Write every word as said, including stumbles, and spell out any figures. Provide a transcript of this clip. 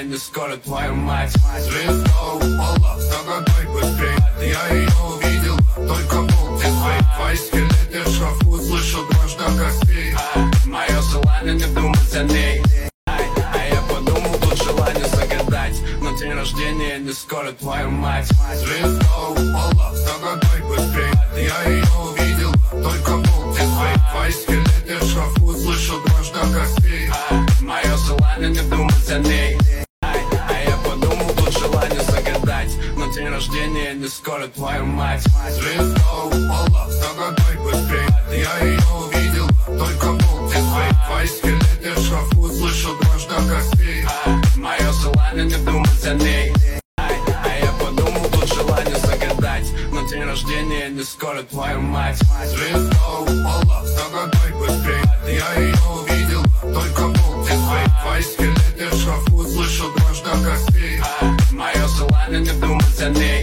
рождения не скоро, твою мать. Звезда упала, догадай быстрей. Я ее увидел, только полдень. Твои скелеты в шкафу, слышу дрожь до костей. Мое желание не думать о ней. А я подумал, тут желание загадать, но день рождения не скоро, твою мать. Звезда упала, догадай быстрей. Я ее увидел, только полдень. Твои скелеты в шкафу, слышу дрожь до костей. Мое желание не думать о ней. А я подумал, тут желание загадать, но день рождения не скоро, твою мать. Звезда упала, догадай быстрей. Я ее увидел, только полдень. Твои скелеты в шкафу, слышу дрожь до костей. Мое желание не думать о ней. А я подумал, тут желание загадать, но день рождения не скоро, твою мать. Звезда упала, догадай быстрей. Я ее увидел, только полдень. Твои скелеты в шкафу, слышу дрожь до костей. Мое желание не думать о ней.